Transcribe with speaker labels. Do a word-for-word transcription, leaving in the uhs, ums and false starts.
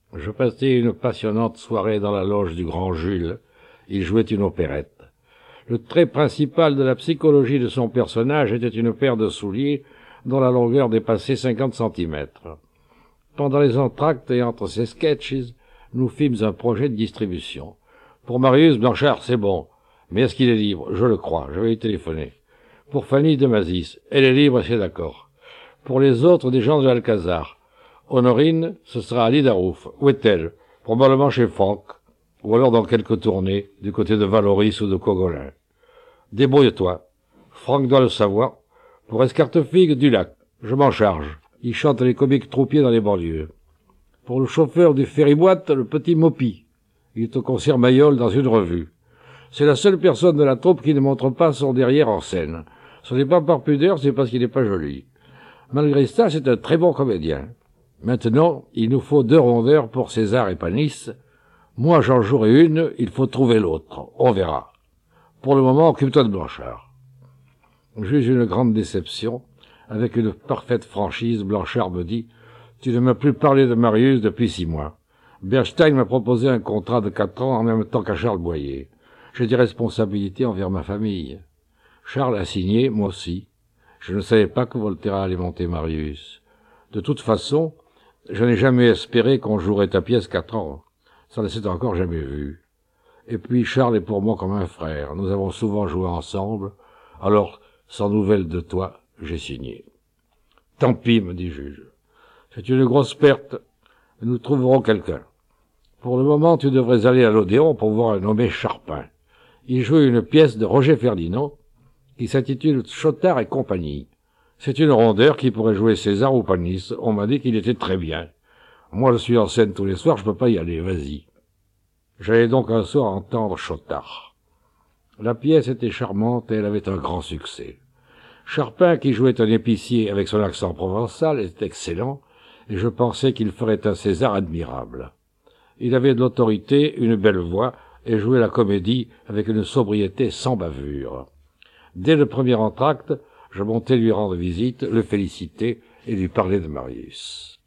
Speaker 1: Je passai une passionnante soirée dans la loge du grand Jules. Il jouait une opérette. Le trait principal de la psychologie de son personnage était une paire de souliers dont la longueur dépassait cinquante centimètres. Pendant les entr'actes et entre ces sketches, nous fîmes un projet de distribution. Pour Marius, Blanchard, c'est bon. Mais est-ce qu'il est libre? Je le crois, je vais y téléphoner. Pour Fanny de Mazis, elle est libre, c'est d'accord. Pour les autres, des gens de l'Alcazar. Honorine, ce sera à Lidarouf. Où est-elle? Probablement chez Franck, ou alors dans quelques tournées, du côté de Valoris ou de Cogolin. Débrouille-toi. Franck doit le savoir. Pour Escartefigue, du lac. Je m'en charge. Il chante les comiques troupiers dans les banlieues. Pour le chauffeur du ferry-boîte, le petit Mopi. Il est au concert Mayol dans une revue. C'est la seule personne de la troupe qui ne montre pas son derrière en scène. Ce n'est pas par pudeur, c'est parce qu'il n'est pas joli. Malgré ça, c'est un très bon comédien. Maintenant, il nous faut deux rondeurs pour César et Panis. Moi, j'en jouerai une, il faut trouver l'autre. On verra. Pour le moment, occupe-toi de Blanchard. J'eus une grande déception. Avec une parfaite franchise, Blanchard me dit « Tu ne m'as plus parlé de Marius depuis six mois. Bernstein m'a proposé un contrat de quatre ans en même temps qu'à Charles Boyer. J'ai des responsabilités envers ma famille. Charles a signé, moi aussi. Je ne savais pas que Volterra allait monter Marius. De toute façon, je n'ai jamais espéré qu'on jouerait ta pièce quatre ans. Ça ne s'est encore jamais vu. Et puis Charles est pour moi comme un frère. Nous avons souvent joué ensemble. Alors, sans nouvelles de toi, j'ai signé. Tant pis, me dit juge. C'est une grosse perte. Nous trouverons quelqu'un. Pour le moment, tu devrais aller à l'Odéon pour voir un nommé Charpin. Il joue une pièce de Roger Ferdinand qui s'intitule Chotard et compagnie. C'est une rondeur qui pourrait jouer César ou Panis. On m'a dit qu'il était très bien. Moi, je suis en scène tous les soirs, je peux pas y aller, vas-y. J'allais donc un soir entendre Chotard. La pièce était charmante et elle avait un grand succès. Charpin, qui jouait un épicier avec son accent provençal, était excellent, et je pensais qu'il ferait un César admirable. Il avait de l'autorité, une belle voix, et jouait la comédie avec une sobriété sans bavure. Dès le premier entr'acte, je montai lui rendre visite, le féliciter et lui parler de Marius.